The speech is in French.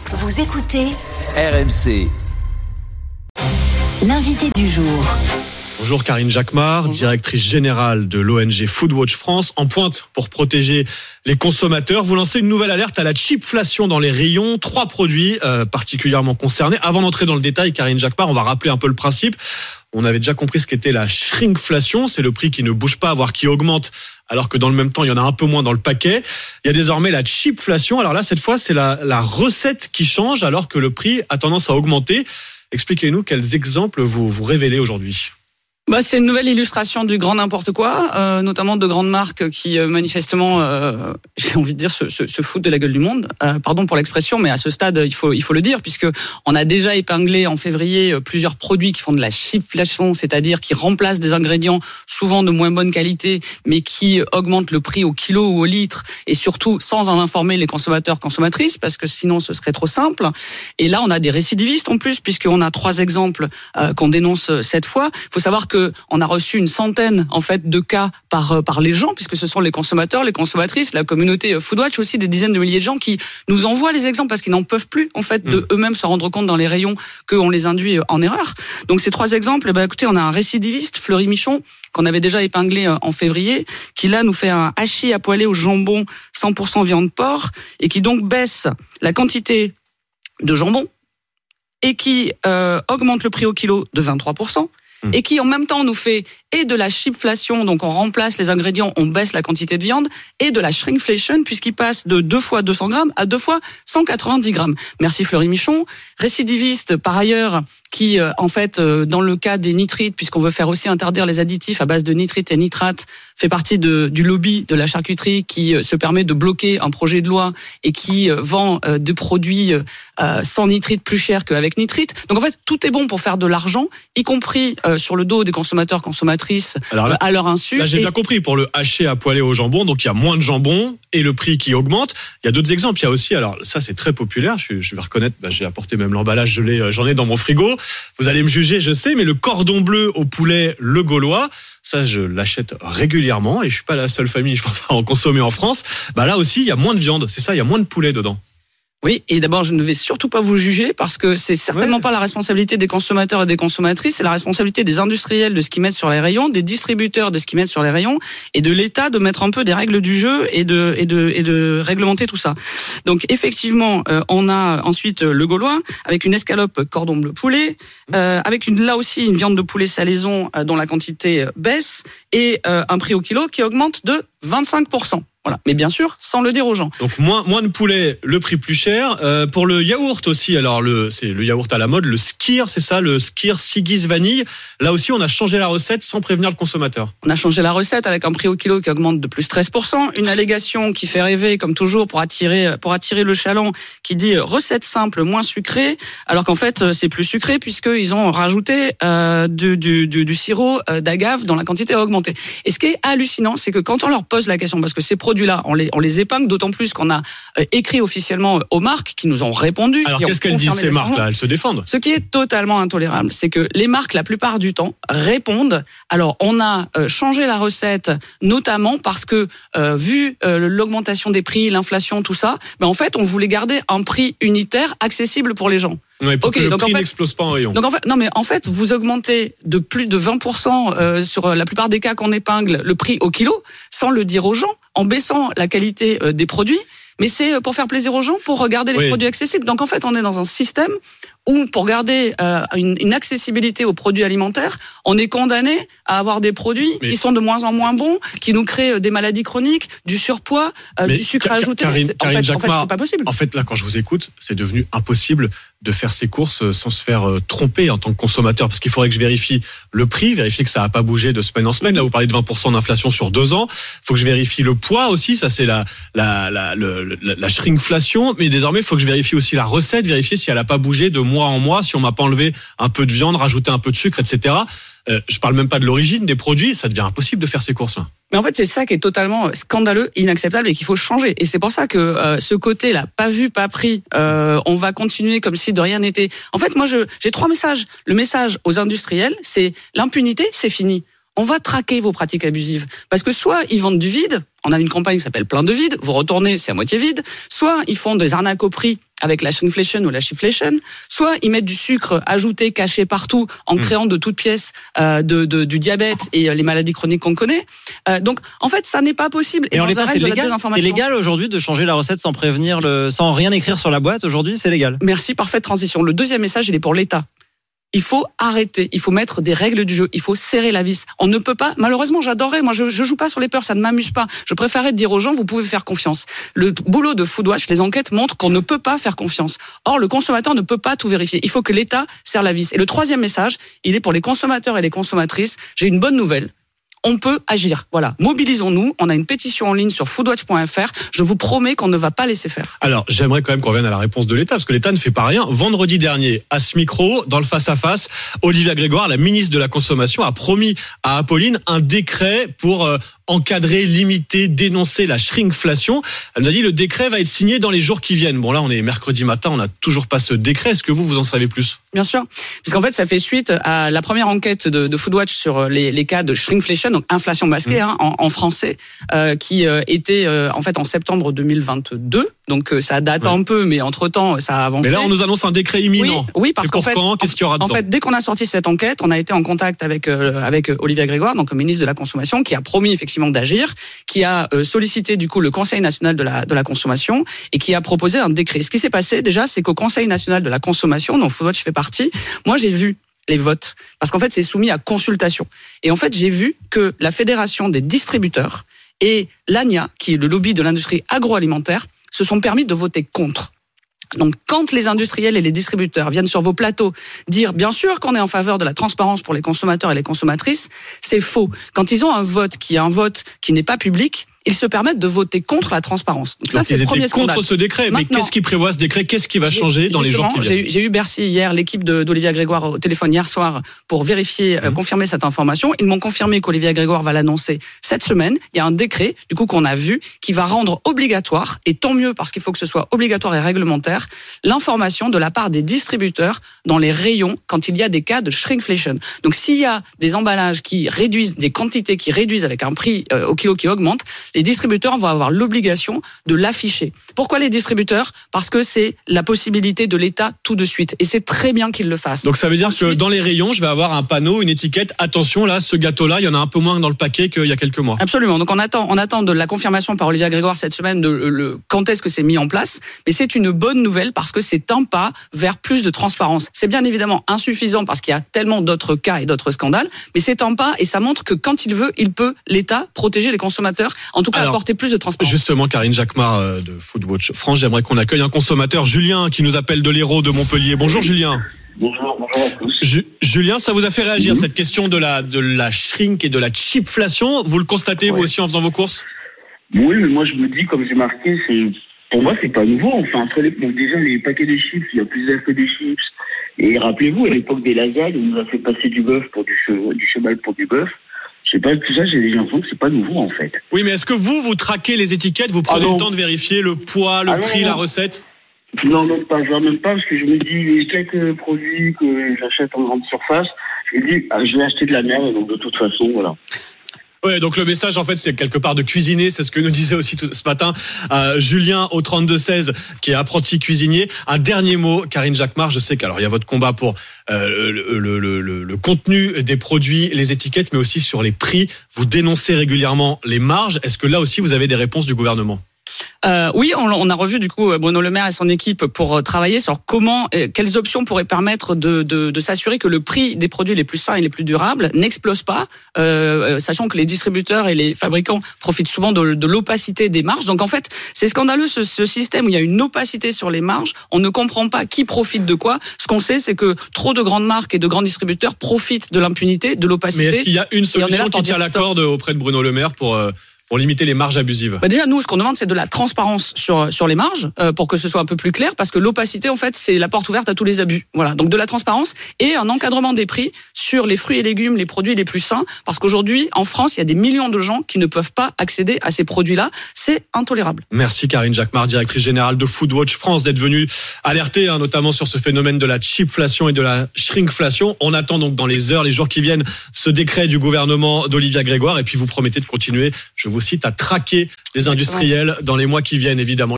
Vous écoutez RMC. L'invité du jour. Bonjour Karine Jacquemart, directrice générale de l'ONG Foodwatch France, en pointe pour protéger les consommateurs. Vous lancez une nouvelle alerte à la cheapflation dans les rayons. 3 produits particulièrement concernés. Avant d'entrer dans le détail, Karine Jacquemart, on va rappeler un peu le principe. On avait déjà compris ce qu'était la shrinkflation, c'est le prix qui ne bouge pas, voire qui augmente, alors que dans le même temps, il y en a un peu moins dans le paquet. Il y a désormais la cheapflation. Alors là, cette fois, c'est la recette qui change, alors que le prix a tendance à augmenter. Expliquez-nous quels exemples vous révélez aujourd'hui. C'est une nouvelle illustration du grand n'importe quoi, notamment de grandes marques qui manifestement, j'ai envie de dire, se foutent de la gueule du monde. Pardon pour l'expression, mais à ce stade, il faut le dire, puisque on a déjà épinglé en février plusieurs produits qui font de la cheapflation, c'est-à-dire qui remplacent des ingrédients souvent de moins bonne qualité, mais qui augmentent le prix au kilo ou au litre, et surtout sans en informer les consommateurs, consommatrices, parce que sinon ce serait trop simple. Et là, on a des récidivistes en plus, puisqu'on a 3 exemples qu'on dénonce cette fois. Il faut savoir que on a reçu une centaine en fait de cas par les gens, puisque ce sont les consommateurs, les consommatrices, la communauté Foodwatch, aussi des dizaines de milliers de gens qui nous envoient les exemples parce qu'ils n'en peuvent plus en fait de eux-mêmes se rendre compte dans les rayons qu'on les induit en erreur. Donc ces 3 exemples, écoutez, on a un récidiviste, Fleury Michon, qu'on avait déjà épinglé en février, qui là nous fait un hachis à poêler au jambon 100% viande porc, et qui donc baisse la quantité de jambon et qui augmente le prix au kilo de 23%. Et qui en même temps nous fait et de la cheapflation, donc on remplace les ingrédients, on baisse la quantité de viande, et de la shrinkflation, puisqu'il passe de 2 fois 200 grammes à 2 fois 190 grammes. Merci Fleury Michon. Récidiviste par ailleurs, qui en fait dans le cas des nitrites, puisqu'on veut faire aussi interdire les additifs à base de nitrites et nitrates, fait partie du lobby de la charcuterie qui se permet de bloquer un projet de loi et qui vend des produits sans nitrite plus chers qu'avec nitrite. Donc en fait tout est bon pour faire de l'argent, y compris sur le dos des consommateurs, consommatrices, là, à leur insu. Là j'ai bien compris, pour le haché à poêler au jambon, donc il y a moins de jambon et le prix qui augmente. Il y a d'autres exemples, il y a aussi, alors ça c'est très populaire, je vais reconnaître, j'ai apporté même l'emballage, j'en ai dans mon frigo. Vous allez me juger, je sais, mais le cordon bleu au poulet le Gaulois, ça je l'achète régulièrement et je suis pas la seule famille, je pense, à en consommer en France. Là aussi il y a moins de viande, c'est ça, il y a moins de poulet dedans. Oui, et d'abord, je ne vais surtout pas vous juger parce que c'est certainement pas la responsabilité des consommateurs et des consommatrices, c'est la responsabilité des industriels de ce qu'ils mettent sur les rayons, des distributeurs de ce qu'ils mettent sur les rayons, et de l'État de mettre un peu des règles du jeu et de réglementer tout ça. Donc effectivement, on a ensuite le Gaulois avec une escalope cordon bleu poulet, avec là aussi une viande de poulet salaison dont la quantité baisse, et un prix au kilo qui augmente de 25%. Voilà. Mais bien sûr, sans le dire aux gens. Donc moins de poulet, le prix plus cher. Pour le yaourt aussi, alors c'est le yaourt à la mode, le Skyr, c'est ça, le Skyr Sigis vanille. Là aussi, on a changé la recette sans prévenir le consommateur. On a changé la recette avec un prix au kilo qui augmente de plus 13%. Une allégation qui fait rêver, comme toujours, pour attirer le chaland, qui dit recette simple, moins sucrée, alors qu'en fait, c'est plus sucré puisqu'ils ont rajouté du sirop d'agave dont la quantité a augmenté. Et ce qui est hallucinant, c'est que quand on leur pose la question, parce que ces produits-là, on les épingle, d'autant plus qu'on a écrit officiellement aux marques qui nous ont répondu. Alors qu'est-ce qu'elles disent ces marques-là ? Elles se défendent. Ce qui est totalement intolérable, c'est que les marques, la plupart du temps, répondent. Alors on a changé la recette, notamment parce que vu l'augmentation des prix, l'inflation, tout ça, en fait on voulait garder un prix unitaire accessible pour les gens. Oui, pour que le prix n'explose pas en rayon. Donc en fait, vous augmentez de plus de 20% sur la plupart des cas qu'on épingle le prix au kilo, sans le dire aux gens, en baissant la qualité des produits. Mais c'est pour faire plaisir aux gens, pour garder les produits accessibles. Donc en fait, on est dans un système où, pour garder une accessibilité aux produits alimentaires, on est condamné à avoir des produits qui sont de moins en moins bons, qui nous créent des maladies chroniques, du surpoids, du sucre ajouté. Karine en fait, c'est pas possible. En fait, là, quand je vous écoute, c'est devenu impossible de faire ses courses sans se faire tromper en tant que consommateur, parce qu'il faudrait que je vérifie le prix, vérifier que ça n'a pas bougé de semaine en semaine. Là, vous parlez de 20% d'inflation sur 2 ans. Il faut que je vérifie le poids aussi, ça c'est la shrinkflation, mais désormais il faut que je vérifie aussi la recette, vérifier si elle n'a pas bougé de mois en mois, si on m'a pas enlevé un peu de viande, rajouté un peu de sucre, etc. Je parle même pas de l'origine des produits, ça devient impossible de faire ces courses-là. Mais en fait, c'est ça qui est totalement scandaleux, inacceptable et qu'il faut changer. Et c'est pour ça que ce côté-là, pas vu, pas pris, on va continuer comme si de rien n'était. En fait, moi, j'ai 3 messages. Le message aux industriels, c'est l'impunité, c'est fini. On va traquer vos pratiques abusives. Parce que soit ils vendent du vide, on a une campagne qui s'appelle Plein de vide, vous retournez, c'est à moitié vide, soit ils font des arnaques au prix avec la shrinkflation ou la cheapflation, soit ils mettent du sucre ajouté, caché partout, en créant de toutes pièces du diabète et les maladies chroniques qu'on connaît. Donc, en fait, ça n'est pas possible. Et on c'est légal aujourd'hui de changer la recette sans prévenir, sans rien écrire sur la boîte. Aujourd'hui, c'est légal. Merci, parfaite transition. Le deuxième message, il est pour l'État. Il faut arrêter, il faut mettre des règles du jeu, il faut serrer la vis. On ne peut pas, malheureusement, j'adorais, moi je joue pas sur les peurs, ça ne m'amuse pas. Je préférais dire aux gens, vous pouvez faire confiance. Le boulot de Foodwatch, les enquêtes montrent qu'on ne peut pas faire confiance. Or, le consommateur ne peut pas tout vérifier. Il faut que l'État serre la vis. Et le troisième message, il est pour les consommateurs et les consommatrices. J'ai une bonne nouvelle. On peut agir. Voilà. Mobilisons-nous. On a une pétition en ligne sur foodwatch.fr. Je vous promets qu'on ne va pas laisser faire. Alors, j'aimerais quand même qu'on revienne à la réponse de l'État, parce que l'État ne fait pas rien. Vendredi dernier, à ce micro, dans le face-à-face, Olivia Grégoire, la ministre de la Consommation, a promis à Apolline un décret pour encadrer, limiter, dénoncer la shrinkflation. Elle nous a dit le décret va être signé dans les jours qui viennent. Bon, là, on est mercredi matin, on n'a toujours pas ce décret. Est-ce que vous en savez plus ? Bien sûr, puisqu'en fait, ça fait suite à la première enquête de Foodwatch sur les cas de shrinkflation, donc inflation masquée en français, qui était en fait en septembre 2022. Donc ça date un peu, mais entre-temps, ça a avancé. Mais là, on nous annonce un décret imminent. Oui, parce qu'en fait, qu'est-ce qu'il y aura dedans ? En fait, dès qu'on a sorti cette enquête, on a été en contact avec Olivia Grégoire, donc ministre de la Consommation, qui a promis effectivement d'agir, qui a sollicité du coup le Conseil national de la consommation et qui a proposé un décret. Ce qui s'est passé déjà, c'est qu'au Conseil national de la consommation, dont Foodwatch fait partie, moi j'ai vu les votes, parce qu'en fait c'est soumis à consultation. Et en fait j'ai vu que la Fédération des distributeurs et l'ANIA, qui est le lobby de l'industrie agroalimentaire, se sont permis de voter contre. Donc, quand les industriels et les distributeurs viennent sur vos plateaux dire, bien sûr qu'on est en faveur de la transparence pour les consommateurs et les consommatrices, c'est faux. Quand ils ont un vote qui n'est pas public, ils se permettent de voter contre la transparence. Donc ça, c'est le premier scandale. Contre ce décret. Maintenant, mais qu'est-ce qui prévoit ce décret ? Qu'est-ce qui va changer dans les jours qui viennent ? J'ai eu Bercy hier, l'équipe d'Olivia Grégoire au téléphone hier soir pour vérifier, confirmer cette information. Ils m'ont confirmé qu'Olivia Grégoire va l'annoncer cette semaine. Il y a un décret, du coup, qu'on a vu, qui va rendre obligatoire, et tant mieux parce qu'il faut que ce soit obligatoire et réglementaire, l'information de la part des distributeurs dans les rayons quand il y a des cas de shrinkflation. Donc, s'il y a des emballages qui réduisent, des quantités qui réduisent avec un prix au kilo qui augmente, les distributeurs vont avoir l'obligation de l'afficher. Pourquoi les distributeurs ? Parce que c'est la possibilité de l'État tout de suite. Et c'est très bien qu'ils le fassent. Donc ça veut dire que dans les rayons, je vais avoir un panneau, une étiquette. Attention, là, ce gâteau-là, il y en a un peu moins dans le paquet qu'il y a quelques mois. Absolument. Donc on attend de la confirmation par Olivia Grégoire cette semaine de quand est-ce que c'est mis en place. Mais c'est une bonne nouvelle parce que c'est un pas vers plus de transparence. C'est bien évidemment insuffisant parce qu'il y a tellement d'autres cas et d'autres scandales. Mais c'est un pas et ça montre que quand il veut, l'État, protéger les consommateurs. En tout cas, apporter plus de transparence. Justement, Karine Jacquemart de Foodwatch France, j'aimerais qu'on accueille un consommateur, Julien, qui nous appelle de l'Hérault de Montpellier. Bonjour Julien. Bonjour à tous. Julien, ça vous a fait réagir cette question de la shrink et de la cheapflation. Vous le constatez vous aussi en faisant vos courses ? Oui, mais moi je me dis, comme j'ai marqué, pour moi c'est pas nouveau. Enfin, donc déjà les paquets de chips, il y a plus d'air que des chips. Et rappelez-vous, à l'époque des lasagnes, on nous a fait passer du bœuf pour du cheval pour du bœuf. Je sais pas, tout ça, j'ai l'impression que c'est pas nouveau, en fait. Oui, mais est-ce que vous traquez les étiquettes, vous prenez le temps de vérifier le poids, le prix, la recette ? Non, même pas, parce que je me dis, quelques produits que j'achète en grande surface, je me dis, je vais acheter de la merde, donc de toute façon, voilà. Ouais, donc le message en fait c'est quelque part de cuisiner, c'est ce que nous disait aussi ce matin Julien au 32-16 qui est apprenti cuisinier. Un dernier mot, Karine Jacquemart, je sais qu'alors il y a votre combat pour le contenu des produits, les étiquettes, mais aussi sur les prix. Vous dénoncez régulièrement les marges. Est-ce que là aussi vous avez des réponses du gouvernement ? Oui, on a revu du coup Bruno Le Maire et son équipe pour travailler sur quelles options pourraient permettre de s'assurer que le prix des produits les plus sains et les plus durables n'explose pas, sachant que les distributeurs et les fabricants profitent souvent de l'opacité des marges. Donc en fait, c'est scandaleux ce système où il y a une opacité sur les marges. On ne comprend pas qui profite de quoi. Ce qu'on sait, c'est que trop de grandes marques et de grands distributeurs profitent de l'impunité, de l'opacité. Mais est-ce qu'il y a une solution qui tient la corde auprès de Bruno Le Maire pour limiter les marges abusives? Déjà, nous, ce qu'on demande, c'est de la transparence sur les marges, pour que ce soit un peu plus clair, parce que l'opacité, en fait, c'est la porte ouverte à tous les abus. Voilà. Donc, de la transparence et un encadrement des prix sur les fruits et légumes, les produits les plus sains, parce qu'aujourd'hui, en France, il y a des millions de gens qui ne peuvent pas accéder à ces produits-là. C'est intolérable. Merci Karine Jacquemart, directrice générale de Foodwatch France, d'être venue alerter, notamment sur ce phénomène de la cheapflation et de la shrinkflation. On attend donc dans les jours qui viennent, ce décret du gouvernement d'Olivia Grégoire, et puis vous promettez de continuer, je vous cite, à traquer les industriels dans les mois qui viennent, évidemment.